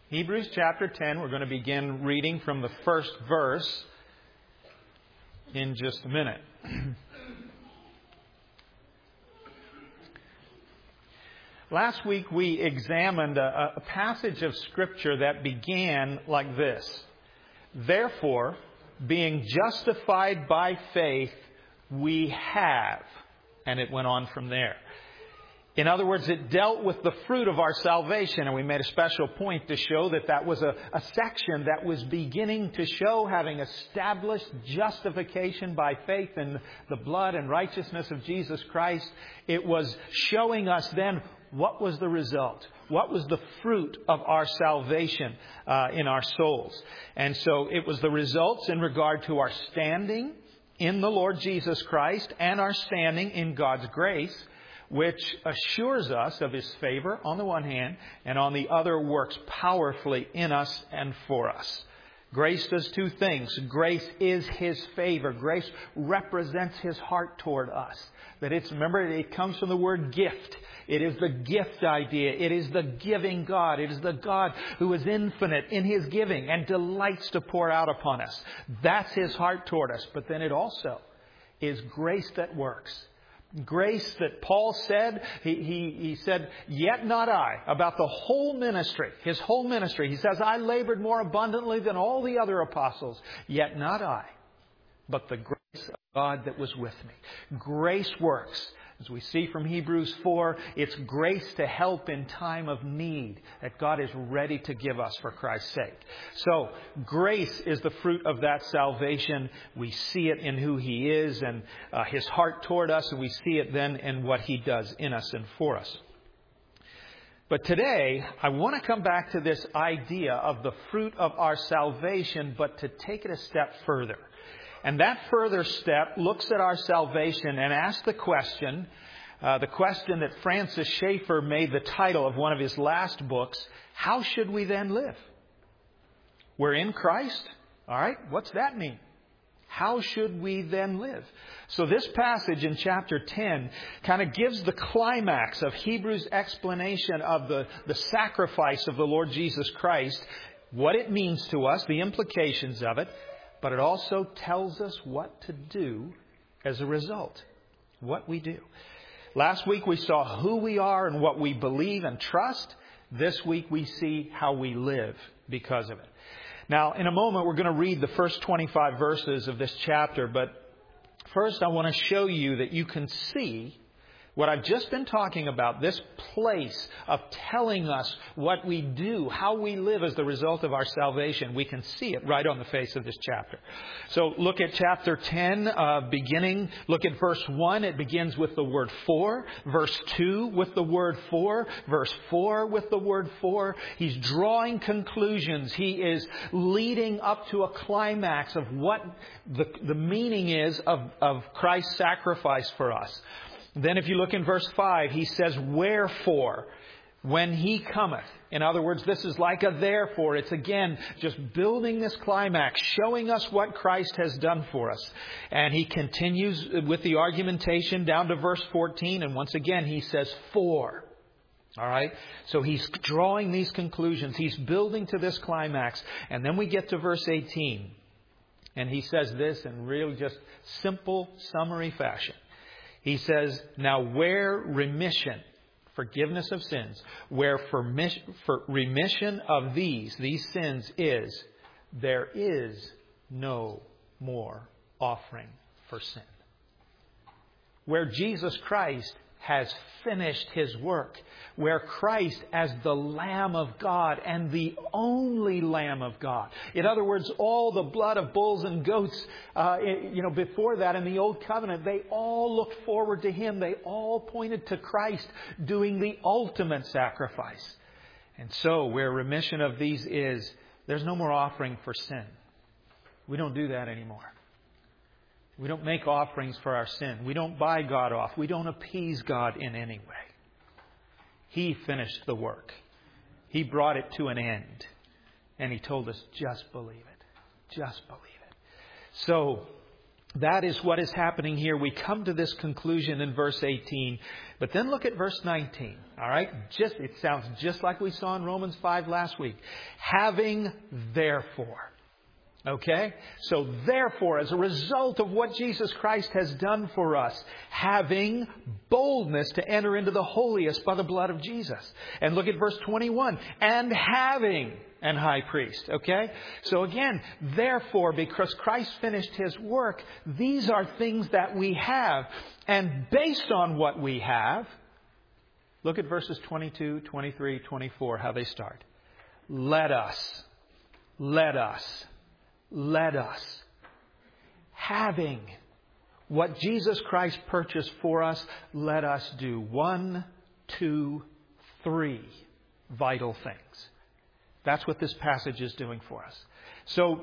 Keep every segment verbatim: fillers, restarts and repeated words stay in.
Hebrews chapter ten, we're going to begin reading from the first verse in just a minute. Last week we examined a, a passage of Scripture that began like this. Therefore, being justified by faith, we have. And it went on from there. In other words, it dealt with the fruit of our salvation, and we made a special point to show that that was a, a section that was beginning to show, having established justification by faith in the blood and righteousness of Jesus Christ, it was showing us then what was the result, what was the fruit of our salvation uh, in our souls. And so it was the results in regard to our standing in the Lord Jesus Christ and our standing in God's grace, which assures us of His favor on the one hand, and on the other works powerfully in us and for us. Grace does two things. Grace is His favor. Grace represents His heart toward us. That it's, remember, it comes from the word gift. It is the gift idea. It is the giving God. It is the God who is infinite in His giving and delights to pour out upon us. That's His heart toward us. But then it also is grace that works. Grace that Paul said, he, he, he said, yet not I, about the whole ministry, his whole ministry. He says, I labored more abundantly than all the other apostles, yet not I, but the grace of God that was with me. Grace works. As we see from Hebrews four, it's grace to help in time of need that God is ready to give us for Christ's sake. So, grace is the fruit of that salvation. We see it in who He is and uh, His heart toward us, and we see it then in what He does in us and for us. But today, I want to come back to this idea of the fruit of our salvation, but to take it a step further. And that further step looks at our salvation and asks the question, uh, the question that Francis Schaeffer made the title of one of his last books, how should we then live? We're in Christ. All right, what's that mean? How should we then live? So this passage in chapter ten kind of gives the climax of Hebrews' explanation of the, the sacrifice of the Lord Jesus Christ, what it means to us, the implications of it. But it also tells us what to do as a result. What we do. Last week we saw who we are and what we believe and trust. This week we see how we live because of it. Now, in a moment we're going to read the first twenty-five verses of this chapter. But first I want to show you that you can see what I've just been talking about, this place of telling us what we do, how we live as the result of our salvation. We can see it right on the face of this chapter. So look at chapter ten, uh, beginning, look at verse one. It begins with the word for. Verse two with the word for. Verse four with the word for. He's drawing conclusions. He is leading up to a climax of what the, the meaning is of, of Christ's sacrifice for us. Then if you look in verse five, he says, wherefore, when He cometh. In other words, this is like a therefore. It's again just building this climax, showing us what Christ has done for us. And he continues with the argumentation down to verse fourteen. And once again, he says, for. All right. So he's drawing these conclusions. He's building to this climax. And then we get to verse eighteen. And he says this in real just simple summary fashion. He says, now where remission, forgiveness of sins, where for remission of these, these sins is, there is no more offering for sin. Where Jesus Christ has finished His work, where Christ as the Lamb of God and the only Lamb of God. In other words, all the blood of bulls and goats, uh, you know, before that in the Old Covenant, they all looked forward to Him. They all pointed to Christ doing the ultimate sacrifice. And so, where remission of these is, there's no more offering for sin. We don't do that anymore. We don't make offerings for our sin. We don't buy God off. We don't appease God in any way. He finished the work. He brought it to an end. And He told us, just believe it. Just believe it. So, That is what is happening here. We come to this conclusion in verse eighteen. But then look at verse nineteen. All right? Just, it sounds just like we saw in Romans five last week. Having therefore. Okay? So therefore, as a result of what Jesus Christ has done for us, having boldness to enter into the holiest by the blood of Jesus. And look at verse twenty-one. And having an high priest. Okay? So again, therefore, because Christ finished His work, these are things that we have. And based on what we have, look at verses twenty-two, twenty-three, twenty-four, how they start. Let us, let us, let us, having what Jesus Christ purchased for us, let us do one, two, three vital things. That's what this passage is doing for us. So,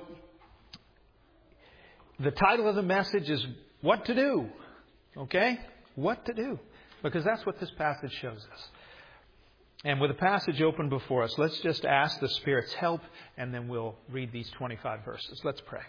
the title of the message is What to Do. Okay? What to do. Because that's what this passage shows us. And with the passage open before us, let's just ask the Spirit's help, and then we'll read these twenty-five verses. Let's pray.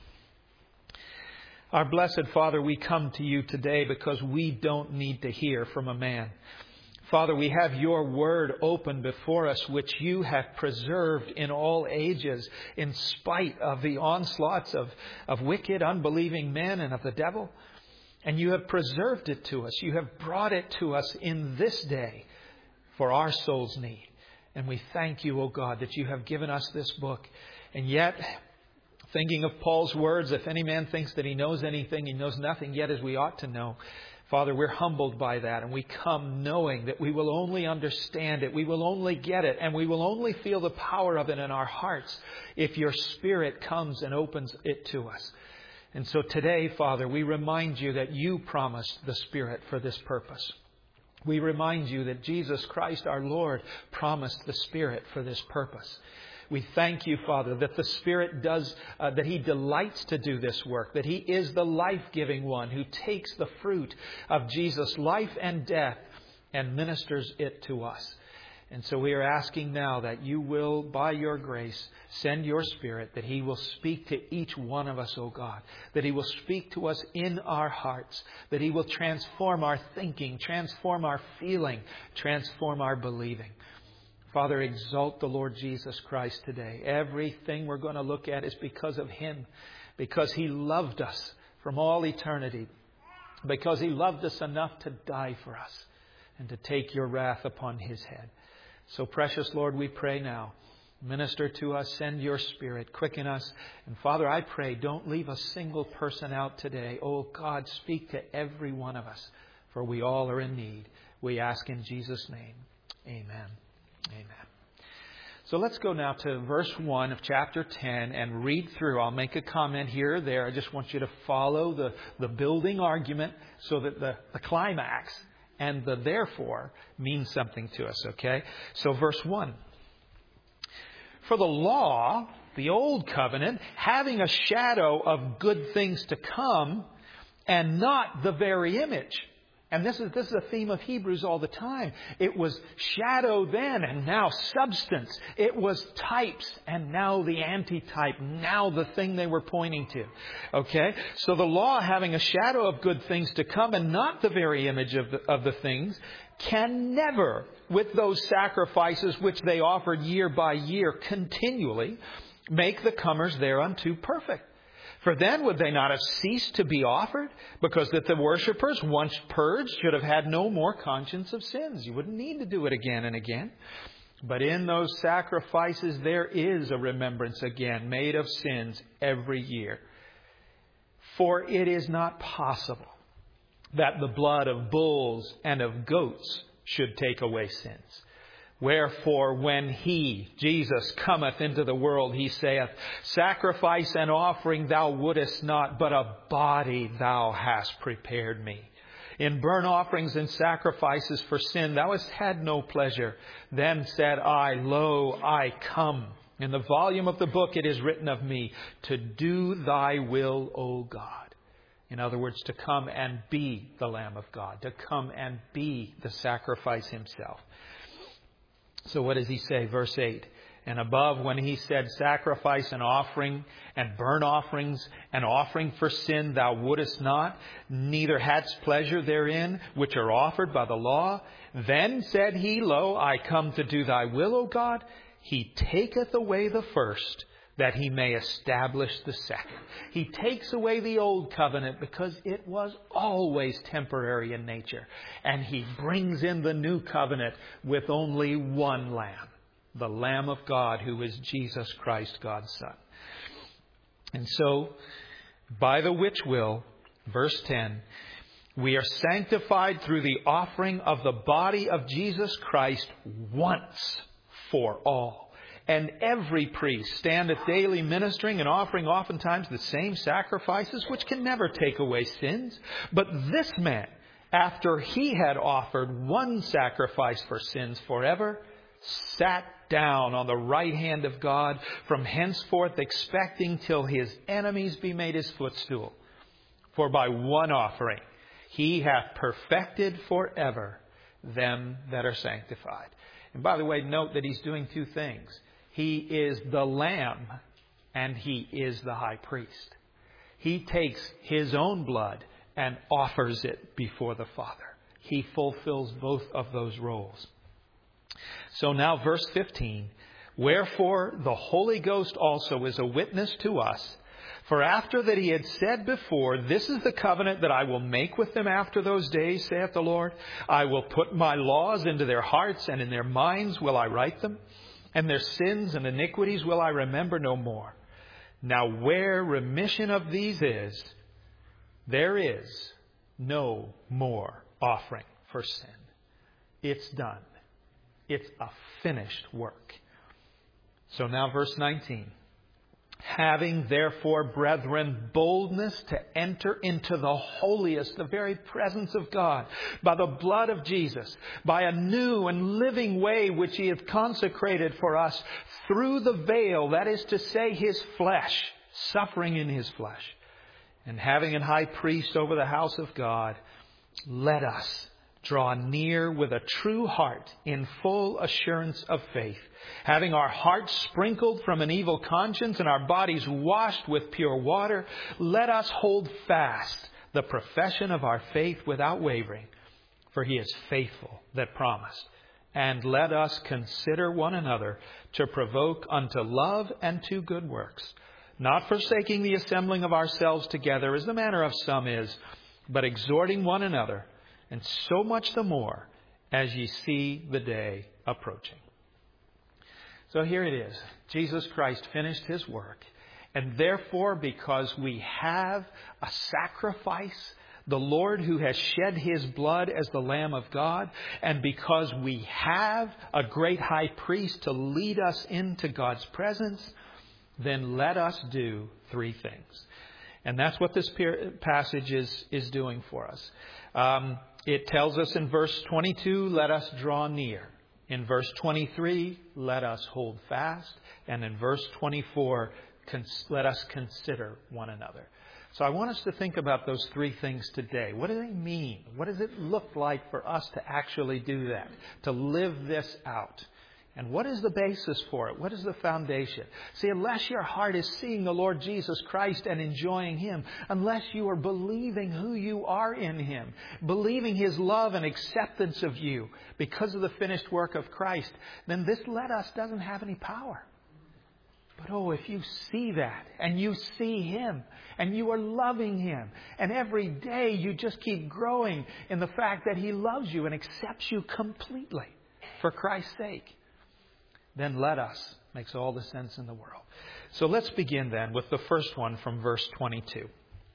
Our blessed Father, we come to you today because we don't need to hear from a man. Father, we have your word open before us, which you have preserved in all ages, in spite of the onslaughts of, of wicked, unbelieving men and of the devil. And you have preserved it to us. You have brought it to us in this day for our soul's need. And we thank you, O God, that you have given us this book. And yet, thinking of Paul's words, if any man thinks that he knows anything, he knows nothing yet as we ought to know. Father, we're humbled by that, and we come knowing that we will only understand it, we will only get it, and we will only feel the power of it in our hearts if your Spirit comes and opens it to us. And so today, Father, we remind you that you promised the Spirit for this purpose. We remind you that Jesus Christ, our Lord, promised the Spirit for this purpose. We thank you, Father, that the Spirit does, uh, that He delights to do this work, that He is the life-giving one who takes the fruit of Jesus' life and death and ministers it to us. And so we are asking now that you will, by your grace, send your Spirit, that He will speak to each one of us, O God, that He will speak to us in our hearts, that He will transform our thinking, transform our feeling, transform our believing. Father, exalt the Lord Jesus Christ today. Everything we're going to look at is because of Him, because He loved us from all eternity, because He loved us enough to die for us and to take your wrath upon His head. So precious Lord, we pray now. Minister to us, send your Spirit, quicken us. And Father, I pray, don't leave a single person out today. Oh God, speak to every one of us, for we all are in need. We ask in Jesus' name. Amen. Amen. So let's go now to verse one of chapter ten and read through. I'll make a comment here or there. I just want you to follow the, the building argument so that the, the climax and the therefore means something to us, okay? So verse one. For the law, the old covenant, having a shadow of good things to come and not the very image. And this is this is a theme of Hebrews all the time. It was shadow then and now substance. It was types and now the antitype. Now the thing they were pointing to. Okay? So the law having a shadow of good things to come and not the very image of the, of the things can never, with those sacrifices which they offered year by year continually, make the comers thereunto perfect. For then would they not have ceased to be offered? Because that the worshippers, once purged, should have had no more conscience of sins. You wouldn't need to do it again and again. But in those sacrifices there is a remembrance again made of sins every year. For it is not possible that the blood of bulls and of goats should take away sins. Wherefore, when He, Jesus, cometh into the world, He saith, Sacrifice and offering thou wouldest not, but a body thou hast prepared me. In burnt offerings and sacrifices for sin thou hast had no pleasure. Then said I, Lo, I come. In the volume of the book it is written of me, to do thy will, O God. In other words, to come and be the Lamb of God, to come and be the sacrifice Himself. So what does He say? Verse eight. And above, when he said, sacrifice and offering and burnt offerings and offering for sin thou wouldest not, neither hadst pleasure therein, which are offered by the law. Then said he, Lo, I come to do thy will, O God. He taketh away the first, that he may establish the second. He takes away the old covenant because it was always temporary in nature. And he brings in the new covenant with only one lamb. The Lamb of God, who is Jesus Christ, God's Son. And so, by the which will, verse ten, we are sanctified through the offering of the body of Jesus Christ once for all. And every priest standeth daily ministering and offering oftentimes the same sacrifices, which can never take away sins. But this man, after he had offered one sacrifice for sins forever, sat down on the right hand of God, from henceforth expecting till his enemies be made his footstool. For by one offering he hath perfected forever them that are sanctified. And by the way, note that he's doing two things. He is the Lamb and he is the high priest. He takes his own blood and offers it before the Father. He fulfills both of those roles. So now verse fifteen, wherefore the Holy Ghost also is a witness to us. For after that he had said before, this is the covenant that I will make with them after those days, saith the Lord. I will put my laws into their hearts, and in their minds will I write them. And their sins and iniquities will I remember no more. Now where remission of these is, there is no more offering for sin. It's done. It's a finished work. So now verse nineteen. Having therefore, brethren, boldness to enter into the holiest, the very presence of God, by the blood of Jesus, by a new and living way which he hath consecrated for us through the veil, that is to say, his flesh, suffering in his flesh. And having an high priest over the house of God, let us draw near with a true heart in full assurance of faith, having our hearts sprinkled from an evil conscience and our bodies washed with pure water. Let us hold fast the profession of our faith without wavering, for he is faithful that promised. And let us consider one another to provoke unto love and to good works, not forsaking the assembling of ourselves together as the manner of some is, but exhorting one another, and so much the more as ye see the day approaching. So here it is. Jesus Christ finished his work. And therefore, because we have a sacrifice, the Lord who has shed his blood as the Lamb of God, and because we have a great high priest to lead us into God's presence, then let us do three things. And that's what this passage is, is doing for us. Um, it tells us in verse twenty-two, let us draw near. In verse twenty-three, let us hold fast. And in verse twenty-four, cons- let us consider one another. So I want us to think about those three things today. What do they mean? What does it look like for us to actually do that, to live this out? And what is the basis for it? What is the foundation? See, unless your heart is seeing the Lord Jesus Christ and enjoying him, unless you are believing who you are in him, believing his love and acceptance of you because of the finished work of Christ, then this let us doesn't have any power. But oh, if you see that and you see him and you are loving him, and every day you just keep growing in the fact that he loves you and accepts you completely for Christ's sake, then let us. Makes all the sense in the world. So let's begin then with the first one from verse twenty-two.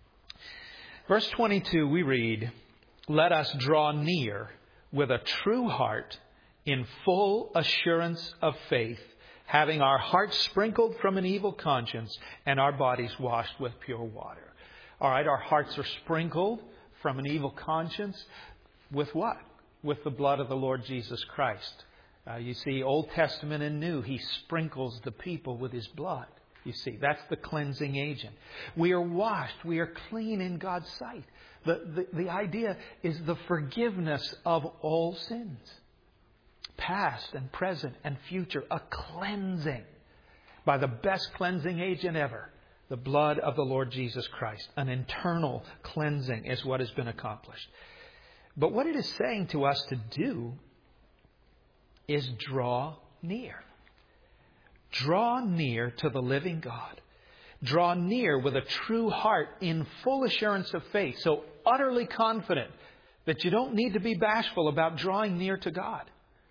Verse twenty-two, we read, let us draw near with a true heart in full assurance of faith, having our hearts sprinkled from an evil conscience and our bodies washed with pure water. All right, our hearts are sprinkled from an evil conscience with what? With the blood of the Lord Jesus Christ. Uh, you see, Old Testament and New, he sprinkles the people with his blood. You see, that's the cleansing agent. We are washed. We are clean in God's sight. The, the, the idea is the forgiveness of all sins. past and present and future, a cleansing by the best cleansing agent ever, the blood of the Lord Jesus Christ. An internal cleansing is what has been accomplished. But what it is saying to us to do is draw near. Draw near to the living God. Draw near with a true heart in full assurance of faith, so utterly confident that you don't need to be bashful about drawing near to God.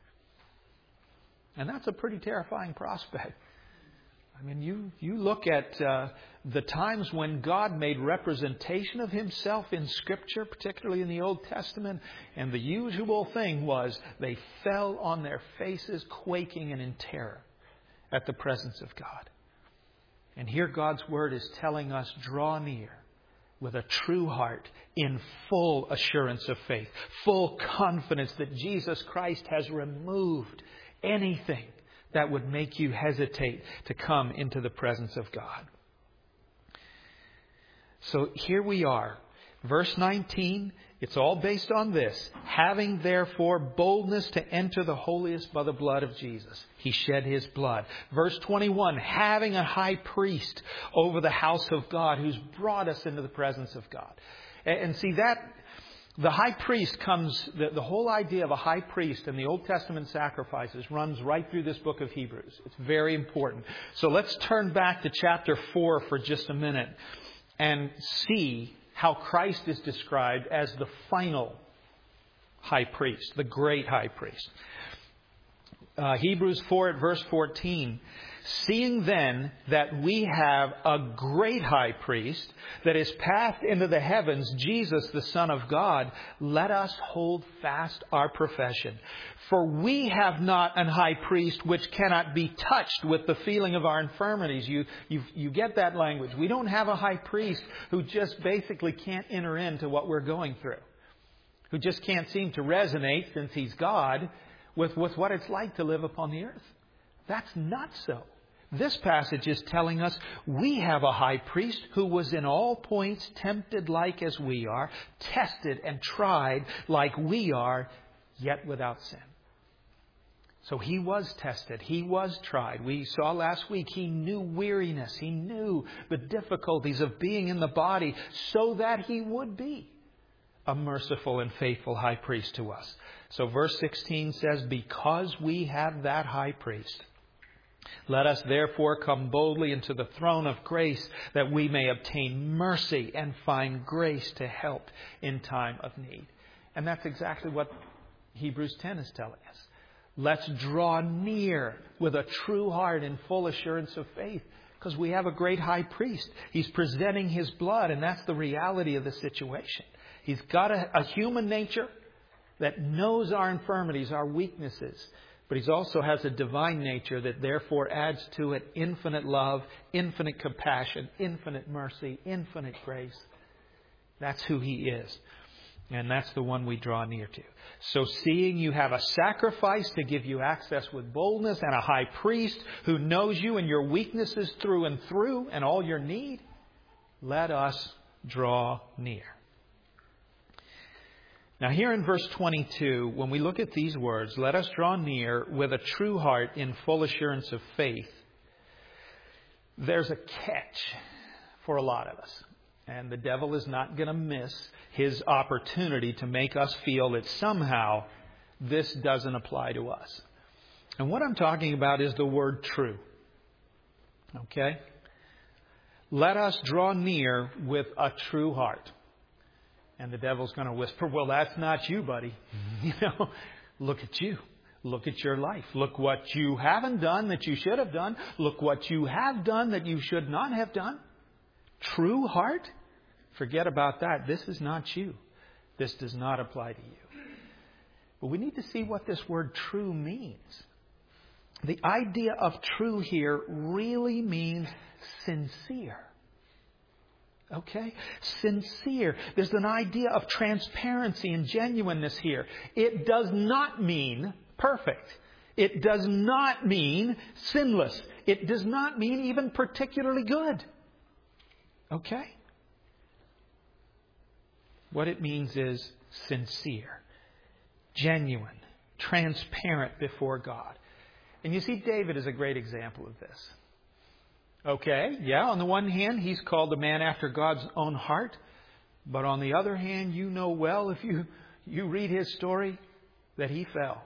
And that's a pretty terrifying prospect. I mean, you, you look at uh, the times when God made representation of Himself in Scripture, particularly in the Old Testament, and the usual thing was they fell on their faces, quaking and in terror at the presence of God. And here God's Word is telling us, draw near with a true heart in full assurance of faith, full confidence that Jesus Christ has removed anything that would make you hesitate to come into the presence of God. So here we are. Verse nineteen, it's all based on this. Having therefore boldness to enter the holiest by the blood of Jesus. He shed His blood. Verse twenty-one, having a high priest over the house of God who's brought us into the presence of God. And see that the high priest comes, the, the whole idea of a high priest in the Old Testament sacrifices runs right through this book of Hebrews. It's very important. So let's turn back to chapter four for just a minute and see how Christ is described as the final high priest, the great high priest. Uh, Hebrews four at verse fourteen. Seeing then that we have a great high priest that is passed into the heavens, Jesus, the Son of God, let us hold fast our profession. For we have not an high priest which cannot be touched with the feeling of our infirmities. You, you, you get that language. We don't have a high priest who just basically can't enter into what we're going through, who just can't seem to resonate, since He's God, with, with what it's like to live upon the earth. That's not so. This passage is telling us we have a high priest who was in all points tempted like as we are, tested and tried like we are, yet without sin. So He was tested. He was tried. We saw last week He knew weariness. He knew the difficulties of being in the body so that He would be a merciful and faithful high priest to us. So verse sixteen says, because we have that high priest, let us therefore come boldly into the throne of grace, that we may obtain mercy and find grace to help in time of need. And that's exactly what Hebrews ten is telling us. Let's draw near with a true heart in full assurance of faith, because we have a great high priest. He's presenting His blood, and that's the reality of the situation. He's got a, a human nature that knows our infirmities, our weaknesses. But He also has a divine nature that therefore adds to it infinite love, infinite compassion, infinite mercy, infinite grace. That's who He is. And that's the one we draw near to. So seeing you have a sacrifice to give you access with boldness, and a high priest who knows you and your weaknesses through and through and all your need, let us draw near. Now here in verse twenty-two, when we look at these words, let us draw near with a true heart in full assurance of faith, there's a catch for a lot of us. And the devil is not going to miss his opportunity to make us feel that somehow this doesn't apply to us. And what I'm talking about is the word true. Okay? Let us draw near with a true heart. And the devil's going to whisper, well, that's not you, buddy. You know, look at you. Look at your life. Look what you haven't done that you should have done. Look what you have done that you should not have done. True heart? Forget about that. This is not you. This does not apply to you. But we need to see what this word true means. The idea of true here really means sincere. Okay? Sincere. There's an idea of transparency and genuineness here. It does not mean perfect. It does not mean sinless. It does not mean even particularly good. Okay? What it means is sincere, genuine, transparent before God. And you see, David is a great example of this. Okay, yeah, on the one hand, he's called a man after God's own heart. But on the other hand, you know well, if you, you read his story, that he fell.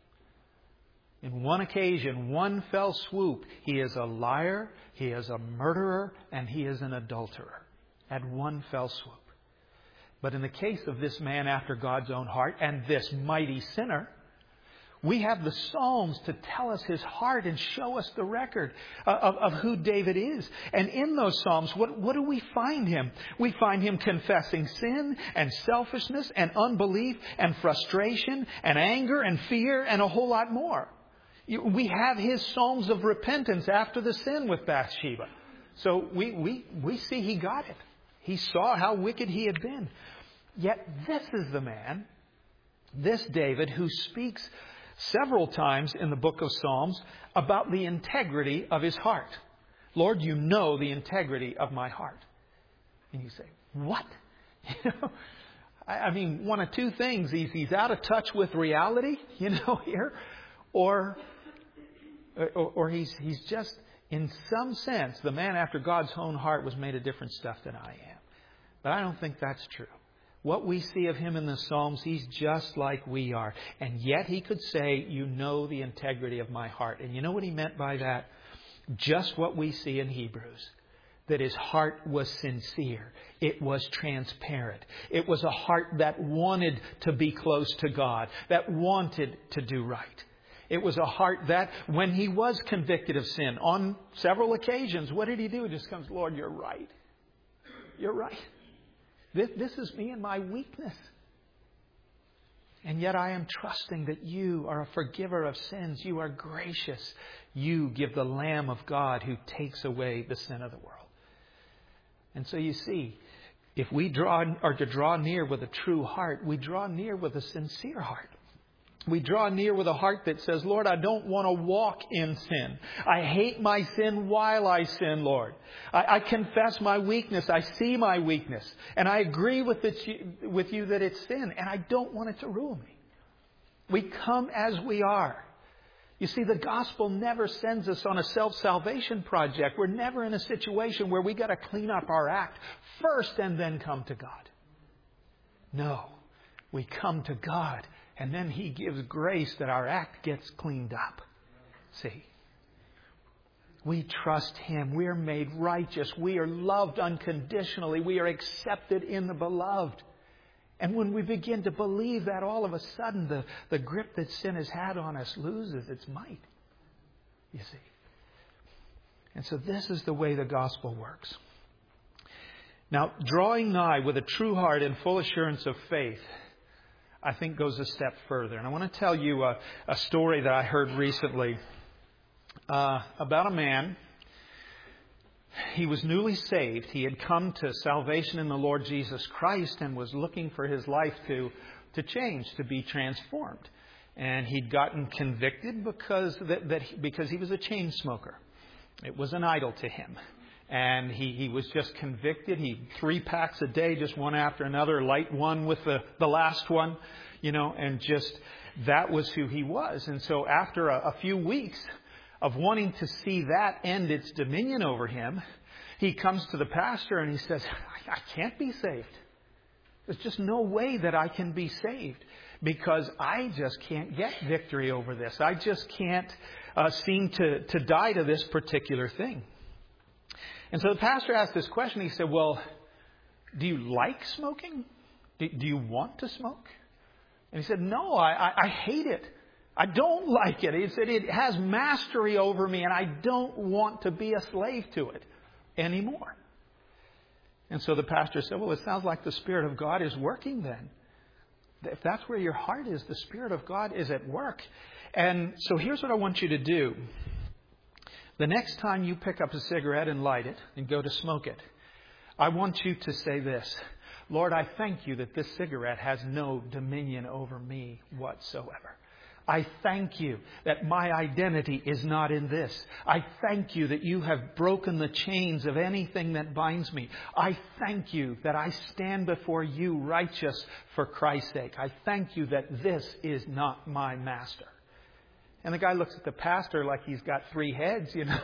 In one occasion, one fell swoop, he is a liar, he is a murderer, and he is an adulterer. At one fell swoop. But in the case of this man after God's own heart and this mighty sinner, we have the Psalms to tell us his heart and show us the record of, of who David is. And in those Psalms, what, what do we find him? We find him confessing sin and selfishness and unbelief and frustration and anger and fear and a whole lot more. We have his Psalms of repentance after the sin with Bathsheba. So we, we, we see he got it. He saw how wicked he had been. Yet this is the man, this David, who speaks several times in the book of Psalms about the integrity of his heart. Lord, you know the integrity of my heart. And you say, what? You know, I, I mean, one of two things. He's, he's out of touch with reality, you know, here, or, or, or he's, he's just, in some sense, the man after God's own heart was made of different stuff than I am. But I don't think that's true. What we see of him in the Psalms, he's just like we are. And yet he could say, you know the integrity of my heart. And you know what he meant by that? Just what we see in Hebrews. That his heart was sincere. It was transparent. It was a heart that wanted to be close to God. That wanted to do right. It was a heart that, when he was convicted of sin, on several occasions, what did he do? He just comes, Lord, you're right. You're right. This, this is me and my weakness. And yet I am trusting that you are a forgiver of sins. You are gracious. You give the Lamb of God who takes away the sin of the world. And so you see, if we draw are to draw near with a true heart, we draw near with a sincere heart. We draw near with a heart that says, Lord, I don't want to walk in sin. I hate my sin while I sin, Lord. I, I confess my weakness. I see my weakness. And I agree with, it, with you that it's sin. And I don't want it to rule me. We come as we are. You see, the gospel never sends us on a self-salvation project. We're never in a situation where we got to clean up our act first and then come to God. No, we come to God. And then He gives grace that our act gets cleaned up. See? We trust Him. We are made righteous. We are loved unconditionally. We are accepted in the beloved. And when we begin to believe that, all of a sudden the, the grip that sin has had on us loses its might. You see? And so this is the way the gospel works. Now, drawing nigh with a true heart and full assurance of faith, I think goes a step further. And I want to tell you a, a story that I heard recently uh, about a man. He was newly saved. He had come to salvation in the Lord Jesus Christ and was looking for his life to, to change, to be transformed. And he'd gotten convicted because that, that he, because he was a chain smoker. It was an idol to him. And he, he was just convicted. He three packs a day, just one after another, light one with the, the last one, you know, and just that was who he was. And so after a, a few weeks of wanting to see that end its dominion over him, he comes to the pastor and he says, I, I can't be saved. There's just no way that I can be saved because I just can't get victory over this. I just can't uh, seem to, to die to this particular thing. And so the pastor asked this question. He said, well, do you like smoking? Do, do you want to smoke? And he said, no, I, I, I hate it. I don't like it. He said, it has mastery over me and I don't want to be a slave to it anymore. And so the pastor said, well, it sounds like the Spirit of God is working then. If that's where your heart is, the Spirit of God is at work. And so here's what I want you to do. The next time you pick up a cigarette and light it and go to smoke it, I want you to say this: Lord, I thank you that this cigarette has no dominion over me whatsoever. I thank you that my identity is not in this. I thank you that you have broken the chains of anything that binds me. I thank you that I stand before you righteous for Christ's sake. I thank you that this is not my master. And the guy looks at the pastor like he's got three heads, you know.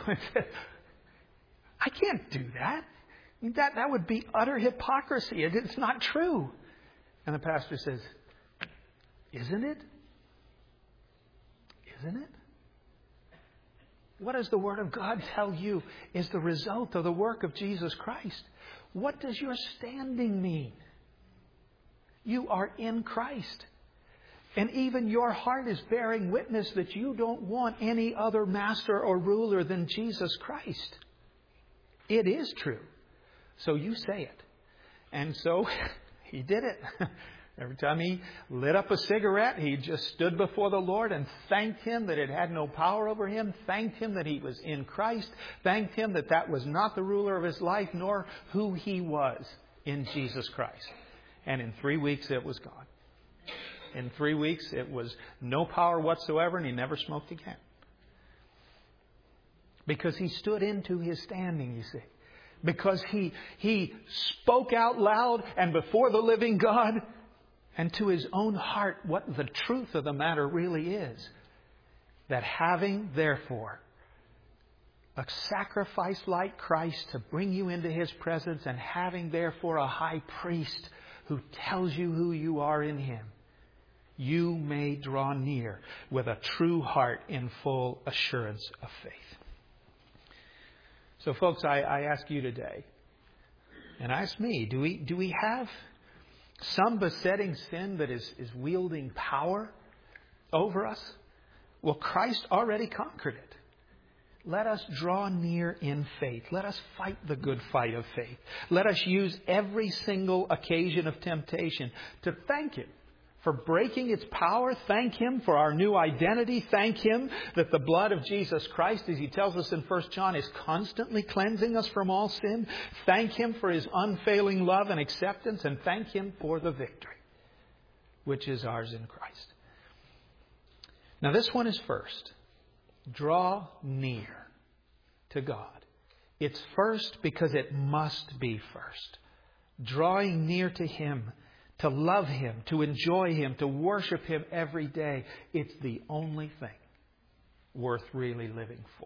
I can't do that. That, that would be utter hypocrisy. It, it's not true. And the pastor says, isn't it? Isn't it? What does the Word of God tell you is the result of the work of Jesus Christ? What does your standing mean? You are in Christ. And even your heart is bearing witness that you don't want any other master or ruler than Jesus Christ. It is true. So you say it. And so he did it. Every time he lit up a cigarette, he just stood before the Lord and thanked Him that it had no power over him, thanked Him that he was in Christ, thanked Him that that was not the ruler of his life, nor who he was in Jesus Christ. And in three weeks, it was gone. In three weeks, it was no power whatsoever, and he never smoked again. Because he stood into his standing, you see. Because he, he spoke out loud and before the living God, and to his own heart what the truth of the matter really is. That having, therefore, a sacrifice like Christ to bring you into His presence, and having, therefore, a high priest who tells you who you are in Him, you may draw near with a true heart in full assurance of faith. So, folks, I, I ask you today, and ask me, do we, do we have some besetting sin that is, is wielding power over us? Well, Christ already conquered it. Let us draw near in faith. Let us fight the good fight of faith. Let us use every single occasion of temptation to thank Him for breaking its power. Thank Him for our new identity. Thank Him that the blood of Jesus Christ, as He tells us in First John, is constantly cleansing us from all sin. Thank Him for His unfailing love and acceptance. And thank Him for the victory, which is ours in Christ. Now this one is first. Draw near to God. It's first because it must be first. Drawing near to Him, to love Him, to enjoy Him, to worship Him every day. It's the only thing worth really living for.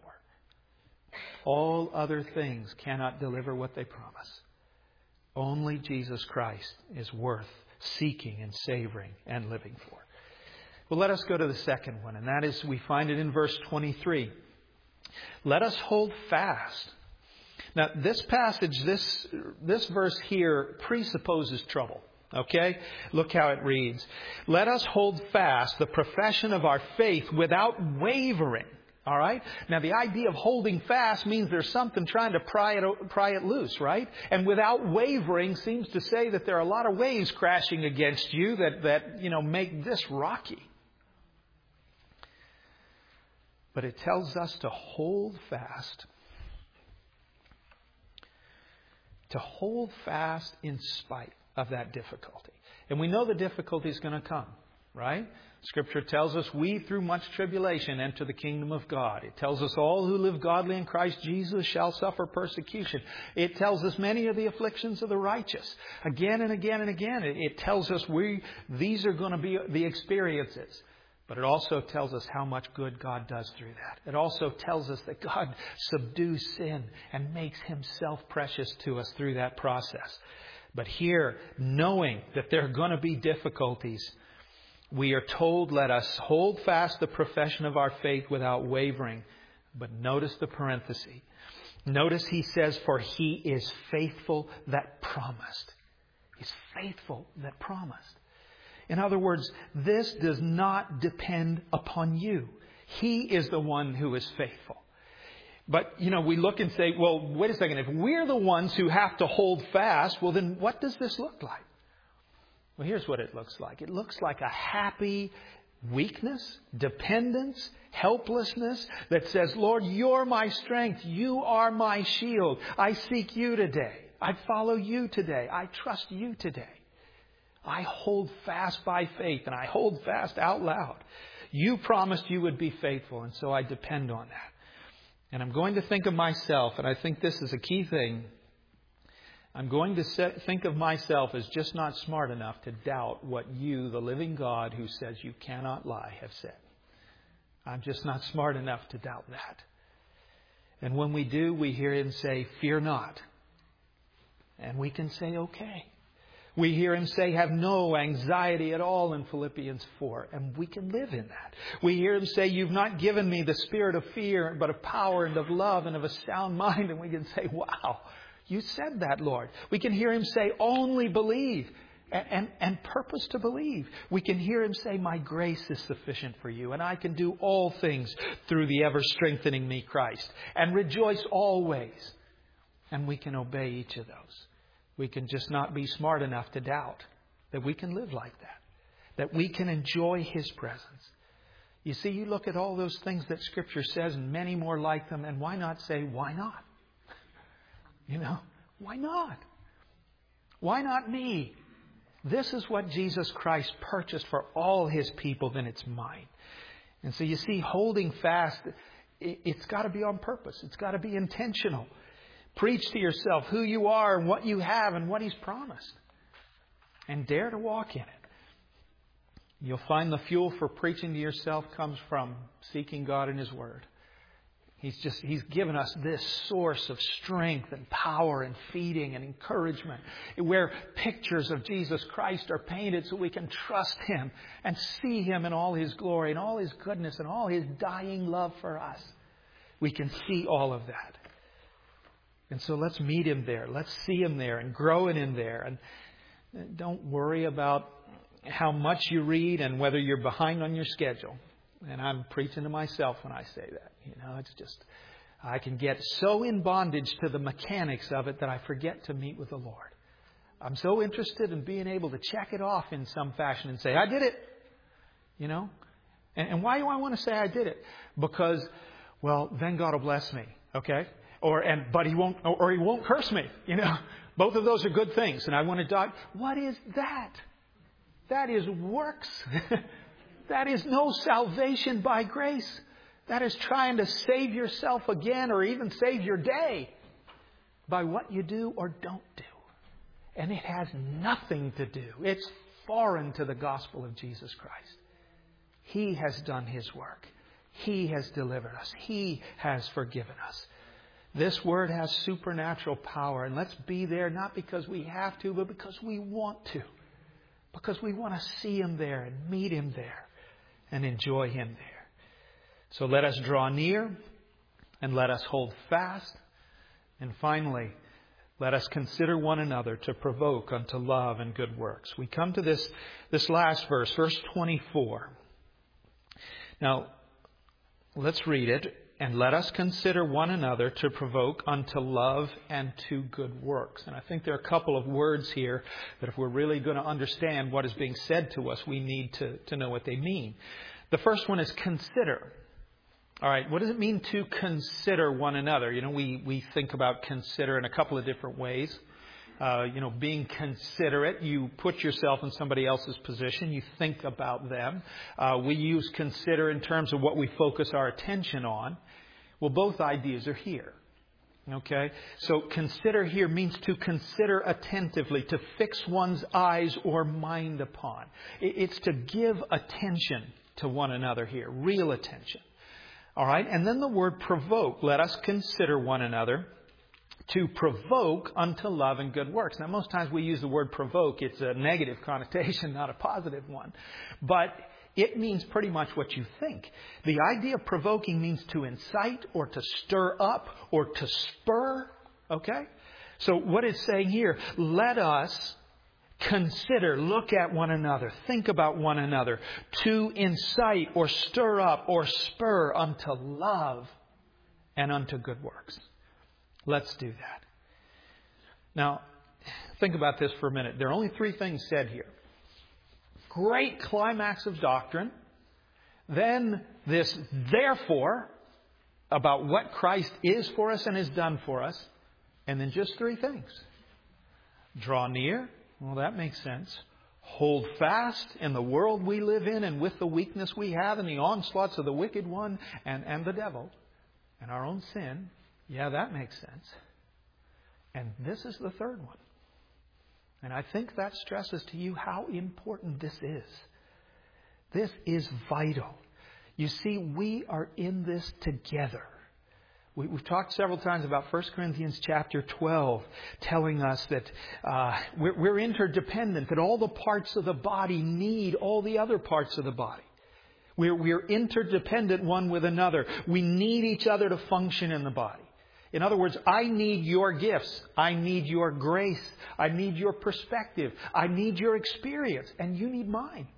All other things cannot deliver what they promise. Only Jesus Christ is worth seeking and savoring and living for. Well, let us go to the second one, and that is, we find it in verse twenty-three. Let us hold fast. Now, this passage, this, this verse here presupposes trouble. Okay? Look how it reads. Let us hold fast the profession of our faith without wavering. All right? Now, the idea of holding fast means there's something trying to pry it, pry it loose, right? And without wavering seems to say that there are a lot of waves crashing against you that, that you know, make this rocky. But it tells us to hold fast. To hold fast in spite of that difficulty. And we know the difficulty is going to come, right? Scripture tells us we, through much tribulation, enter the kingdom of God. It tells us all who live godly in Christ Jesus shall suffer persecution. It tells us many of the afflictions of the righteous. Again and again and again, it tells us we these are going to be the experiences. But it also tells us how much good God does through that. It also tells us that God subdues sin and makes Himself precious to us through that process. But here, knowing that there are going to be difficulties, we are told, let us hold fast the profession of our faith without wavering. But notice the parenthesis. Notice He says, for He is faithful that promised. He's faithful that promised. In other words, this does not depend upon you. He is the one who is faithful. But, you know, we look and say, well, wait a second. If we're the ones who have to hold fast, well, then what does this look like? Well, here's what it looks like. It looks like a happy weakness, dependence, helplessness that says, Lord, You're my strength. You are my shield. I seek You today. I follow You today. I trust You today. I hold fast by faith, and I hold fast out loud. You promised you would be faithful, and so I depend on that. And I'm going to think of myself, and I think this is a key thing. I'm going to set, think of myself as just not smart enough to doubt what you, the living God who says you cannot lie, have said. I'm just not smart enough to doubt that. And when we do, we hear Him say, fear not. And we can say, okay. We hear Him say, have no anxiety at all in Philippians four. And we can live in that. We hear Him say, you've not given me the spirit of fear, but of power and of love and of a sound mind. And we can say, wow, you said that, Lord. We can hear Him say, only believe. And, and, and purpose to believe. We can hear Him say, my grace is sufficient for you. And I can do all things through the ever strengthening me, Christ. And rejoice always. And we can obey each of those. We can just not be smart enough to doubt that we can live like that. That we can enjoy His presence. You see, you look at all those things that Scripture says and many more like them. And why not say, why not? You know, why not? Why not me? This is what Jesus Christ purchased for all His people, then it's mine. And so you see, holding fast, it's got to be on purpose. It's got to be intentional. Preach to yourself who you are and what you have and what He's promised. And dare to walk in it. You'll find the fuel for preaching to yourself comes from seeking God in His Word. He's just, He's given us this source of strength and power and feeding and encouragement, where pictures of Jesus Christ are painted so we can trust Him and see Him in all His glory and all His goodness and all His dying love for us. We can see all of that. And so let's meet Him there. Let's see Him there and grow in Him there. And don't worry about how much you read and whether you're behind on your schedule. And I'm preaching to myself when I say that. You know, it's just, I can get so in bondage to the mechanics of it that I forget to meet with the Lord. I'm so interested in being able to check it off in some fashion and say, I did it. You know? And, and why do I want to say I did it? Because, well, then God will bless me. Okay? Or, and, but He won't, or, or He won't curse me. You know? Both of those are good things. And I want to die. What is that? That is works. That is no salvation by grace. That is trying to save yourself again or even save your day by what you do or don't do. And it has nothing to do. It's foreign to the gospel of Jesus Christ. He has done His work. He has delivered us. He has forgiven us. This Word has supernatural power. And let's be there not because we have to, but because we want to. Because we want to see Him there and meet Him there. And enjoy Him there. So let us draw near and let us hold fast. And finally, let us consider one another to provoke unto love and good works. We come to this, this last verse, verse twenty-four. Now, let's read it. And let us consider one another to provoke unto love and to good works. And I think there are a couple of words here that if we're really going to understand what is being said to us, we need to, to know what they mean. The first one is consider. All right, what does it mean to consider one another? You know, we, we think about consider in a couple of different ways. Uh, you know, being considerate, you put yourself in somebody else's position. You think about them. Uh, we use consider in terms of what we focus our attention on. Well, both ideas are here. Okay? So consider here means to consider attentively, to fix one's eyes or mind upon. It's to give attention to one another here, real attention. All right? And then the word provoke. Let us consider one another to provoke unto love and good works. Now, most times we use the word provoke. It's a negative connotation, not a positive one. But it means pretty much what you think. The idea of provoking means to incite or to stir up or to spur. Okay? So what it's saying here, let us consider, look at one another, think about one another, to incite or stir up or spur unto love and unto good works. Let's do that. Now, think about this for a minute. There are only three things said here. Great climax of doctrine. Then this therefore about what Christ is for us and has done for us. And then just three things. Draw near. Well, that makes sense. hold fast in the world we live in and with the weakness we have and the onslaughts of the wicked one and, and the devil and our own sin. Yeah, that makes sense. And this is the third one. And I think that stresses to you how important this is. This is vital. You see, we are in this together. We, we've talked several times about First Corinthians chapter twelve, telling us that uh, we're, we're interdependent, that all the parts of the body need all the other parts of the body. We're, we're interdependent one with another. We need each other to function in the body. In other words, I need your gifts. I need your grace. I need your perspective. I need your experience. And you need mine.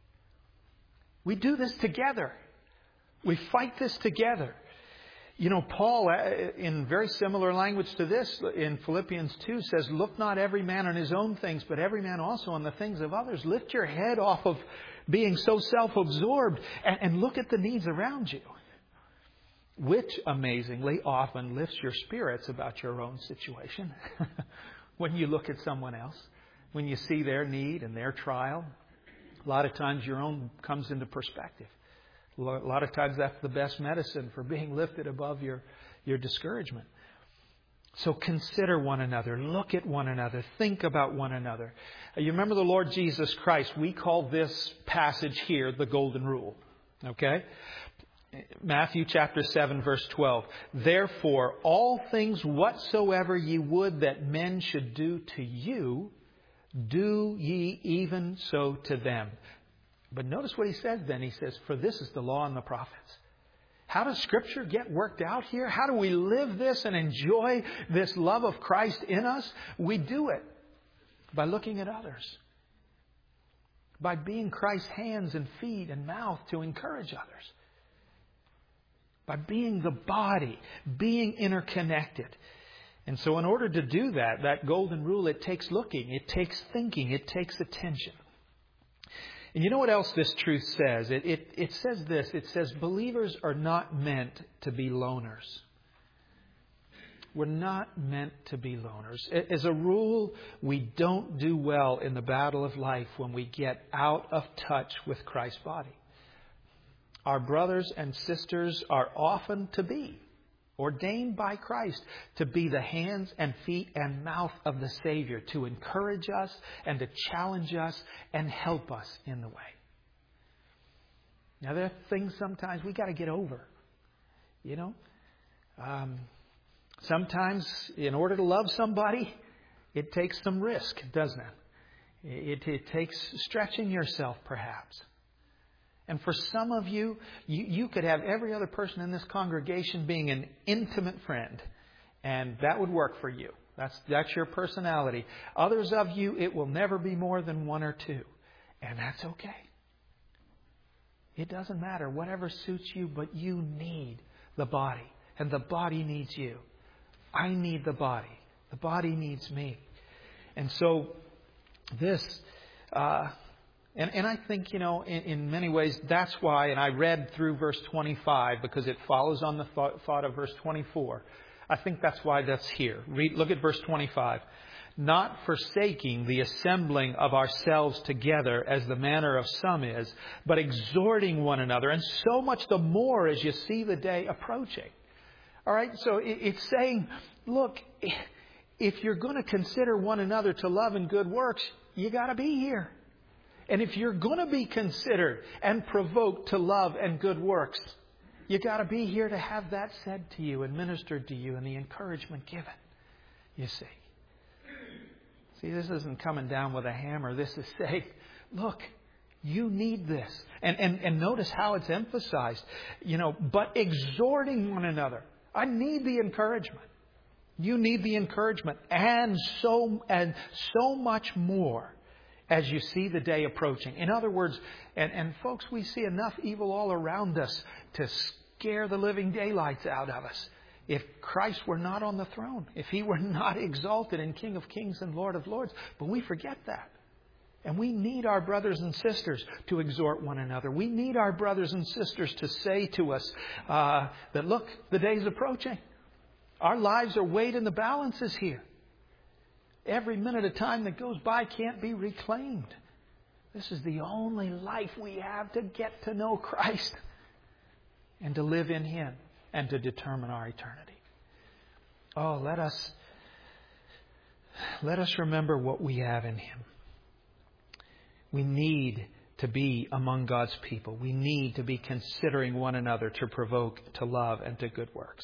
We do this together. We fight this together. You know, Paul, in very similar language to this, in Philippians two, says, look not every man on his own things, but every man also on the things of others. Lift your head off of being so self-absorbed and, and look at the needs around you. Which, amazingly, often lifts your spirits about your own situation. When you look at someone else, when you see their need and their trial, a lot of times your own comes into perspective. A lot of times that's the best medicine for being lifted above your, your discouragement. So consider one another. Look at one another. Think about one another. You remember the Lord Jesus Christ. We call this passage here the Golden Rule. Okay? Matthew chapter seven, verse twelve. Therefore, all things whatsoever ye would that men should do to you, do ye even so to them. But notice what he says then. He says, for this is the law and the prophets. How does Scripture get worked out here? How do we live this and enjoy this love of Christ in us? We do it by looking at others. By being Christ's hands and feet and mouth to encourage others. By being the body, being interconnected. And so in order to do that, that golden rule, it takes looking, it takes thinking, it takes attention. And you know what else this truth says? It, it, it says this. It says believers are not meant to be loners. We're not meant to be loners. As a rule, we don't do well in the battle of life when we get out of touch with Christ's body. Our brothers and sisters are often to be ordained by Christ to be the hands and feet and mouth of the Savior, to encourage us and to challenge us and help us in the way. Now, there are things sometimes we got to get over. You know, um, sometimes in order to love somebody, it takes some risk, doesn't it? It, it takes stretching yourself, perhaps. And for some of you, you, you could have every other person in this congregation being an intimate friend. And that would work for you. That's, that's your personality. Others of you, it will never be more than one or two. And that's okay. It doesn't matter. Whatever suits you, but you need the body. And the body needs you. I need the body. The body needs me. And so this... Uh, And, and I think, you know, in, in many ways, that's why, and I read through verse twenty-five because it follows on the thought, thought of verse twenty-four. I think that's why that's here. Read, look at verse twenty-five. Not forsaking the assembling of ourselves together as the manner of some is, but exhorting one another, and so much the more as you see the day approaching. All right, so it, it's saying, look, if you're going to consider one another to love and good works, you got to be here. And if you're going to be considered and provoked to love and good works, you got to be here to have that said to you and ministered to you and the encouragement given. You see. See, this isn't coming down with a hammer. This is saying, look, you need this. And, and, and notice how it's emphasized. You know, but exhorting one another. I need the encouragement. You need the encouragement. And so, and so much more. As you see the day approaching. In other words, and, and folks, we see enough evil all around us to scare the living daylights out of us. If Christ were not on the throne, if He were not exalted and King of Kings and Lord of Lords, but we forget that. And we need our brothers and sisters to exhort one another. We need our brothers and sisters to say to us uh, that, look, the day's approaching. Our lives are weighed in the balances here. Every minute of time that goes by can't be reclaimed. This is the only life we have to get to know Christ and to live in Him and to determine our eternity. Oh, let us, let us remember what we have in Him. We need to be among God's people. We need to be considering one another to provoke to love and to good works.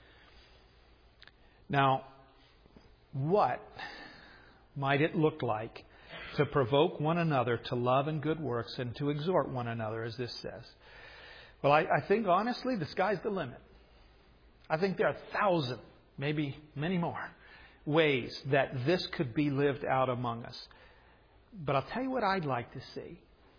Now, what might it look like to provoke one another to love and good works and to exhort one another, as this says? Well, I, I think, honestly, the sky's the limit. I think there are a thousand, maybe many more, ways that this could be lived out among us. But I'll tell you what I'd like to see.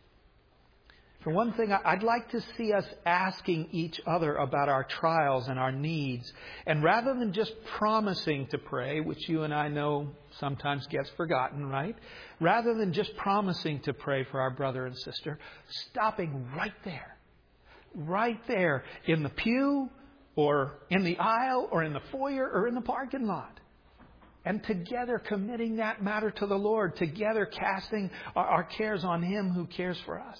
For one thing, I'd like to see us asking each other about our trials and our needs. And rather than just promising to pray, which you and I know sometimes gets forgotten, right? Rather than just promising to pray for our brother and sister, stopping right there. Right there in the pew or in the aisle or in the foyer or in the parking lot. And together committing that matter to the Lord. Together casting our, our cares on Him who cares for us.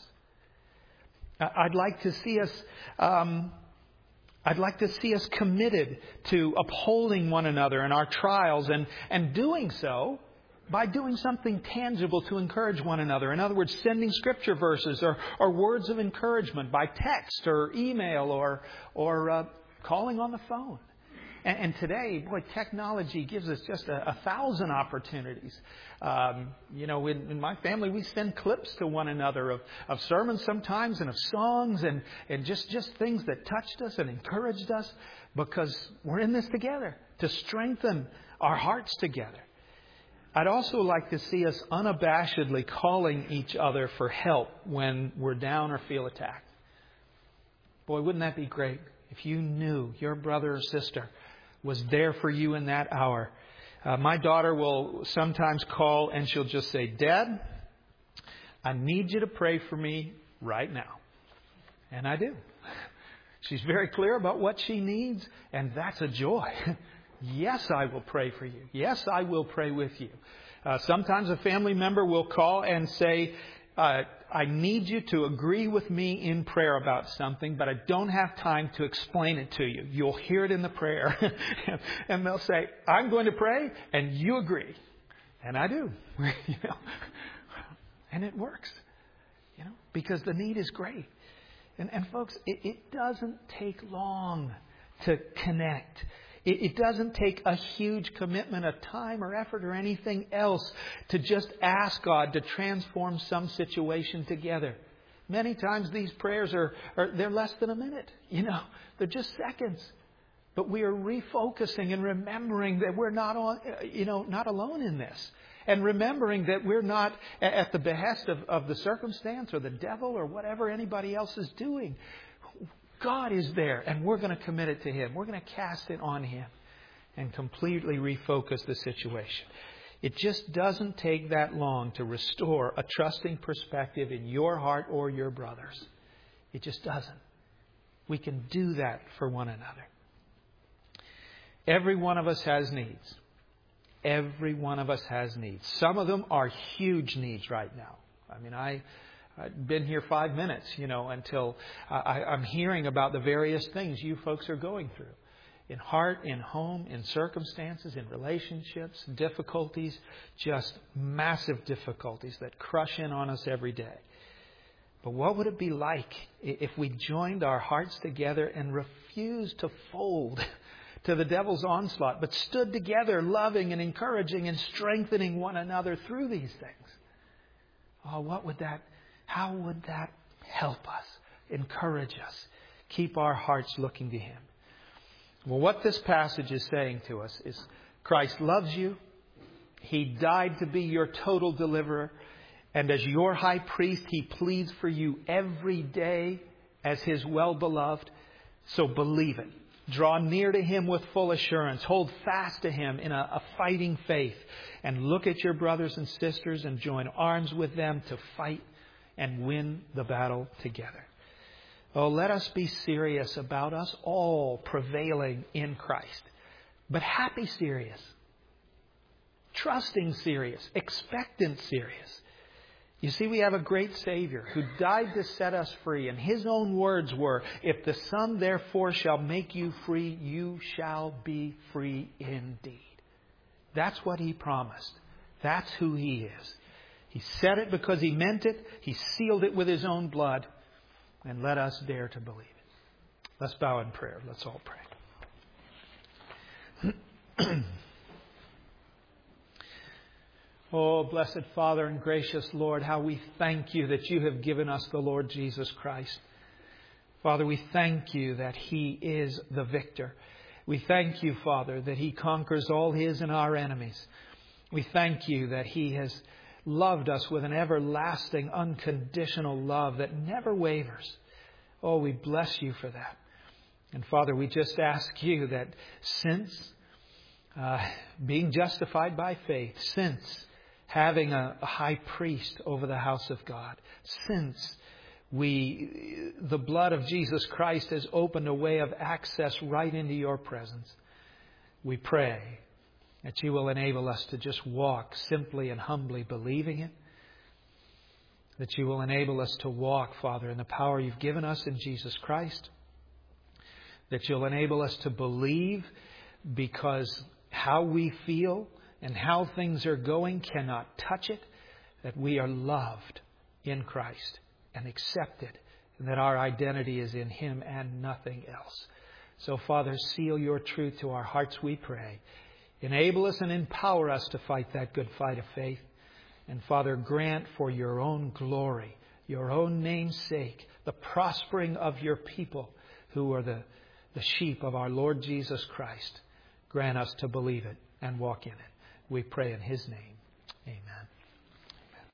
I'd like to see us, um, I'd like to see us committed to upholding one another in our trials and, and doing so by doing something tangible to encourage one another. In other words, sending scripture verses or, or words of encouragement by text or email or, or uh, calling on the phone. And, and today, boy, technology gives us just a, a thousand opportunities. Um, you know, in, in my family, we send clips to one another of, of sermons sometimes and of songs and, and just, just things that touched us and encouraged us because we're in this together to strengthen our hearts together. I'd also like to see us unabashedly calling each other for help when we're down or feel attacked. Boy, wouldn't that be great if you knew your brother or sister was there for you in that hour. Uh, my daughter will sometimes call and she'll just say, Dad, I need you to pray for me right now. And I do. She's very clear about what she needs, and that's a joy. Yes, I will pray for you. Yes, I will pray with you. Uh, sometimes a family member will call and say, uh, I need you to agree with me in prayer about something, but I don't have time to explain it to you. You'll hear it in the prayer. And they'll say, I'm going to pray, and you agree. And I do. You know? And it works, you know, because the need is great. And, and folks, it, it doesn't take long to connect. It, it doesn't take a huge commitment of time or effort or anything else to just ask God to transform some situation together. Many times these prayers are, are they're less than a minute. You know, they're just seconds. But we are refocusing and remembering that we're not on, you know, not alone in this. And remembering that we're not at the behest of, of the circumstance or the devil or whatever anybody else is doing. God is there, and we're going to commit it to Him. We're going to cast it on Him and completely refocus the situation. It just doesn't take that long to restore a trusting perspective in your heart or your brother's. It just doesn't. We can do that for one another. Every one of us has needs. Every one of us has needs. Some of them are huge needs right now. I mean, I, I've been here five minutes, you know, until I, I'm hearing about the various things you folks are going through. In heart, in home, in circumstances, in relationships, difficulties, just massive difficulties that crush in on us every day. But what would it be like if we joined our hearts together and refused to fold to the devil's onslaught, but stood together, loving and encouraging and strengthening one another through these things? Oh, what would that, how would that help us, encourage us, keep our hearts looking to Him? Well, what this passage is saying to us is Christ loves you. He died to be your total deliverer. And as your high priest, He pleads for you every day as His well-beloved. So believe it. Draw near to Him with full assurance. Hold fast to Him in a, a fighting faith. And look at your brothers and sisters and join arms with them to fight and win the battle together. Oh, let us be serious about us all prevailing in Christ. But happy serious. Trusting serious. Expectant serious. You see, we have a great Savior who died to set us free. And His own words were, if the Son therefore shall make you free, you shall be free indeed. That's what He promised. That's who He is. He said it because He meant it. He sealed it with His own blood. And let us dare to believe it. Let's bow in prayer. Let's all pray. Oh, blessed Father and gracious Lord, how we thank You that You have given us the Lord Jesus Christ. Father, we thank You that He is the victor. We thank You, Father, that He conquers all His and our enemies. We thank You that He has loved us with an everlasting, unconditional love that never wavers. Oh, we bless You for that. And Father, we just ask You that since uh, being justified by faith, since having a, a high priest over the house of God, since we, the blood of Jesus Christ has opened a way of access right into Your presence, we pray that You will enable us to just walk simply and humbly believing it. That You will enable us to walk, Father, in the power You've given us in Jesus Christ. That You'll enable us to believe because how we feel and how things are going cannot touch it. That we are loved in Christ and accepted. And that our identity is in Him and nothing else. So, Father, seal Your truth to our hearts, we pray. Enable us and empower us to fight that good fight of faith. And Father, grant for Your own glory, Your own name's sake, the prospering of Your people who are the, the sheep of our Lord Jesus Christ. Grant us to believe it and walk in it. We pray in His name. Amen.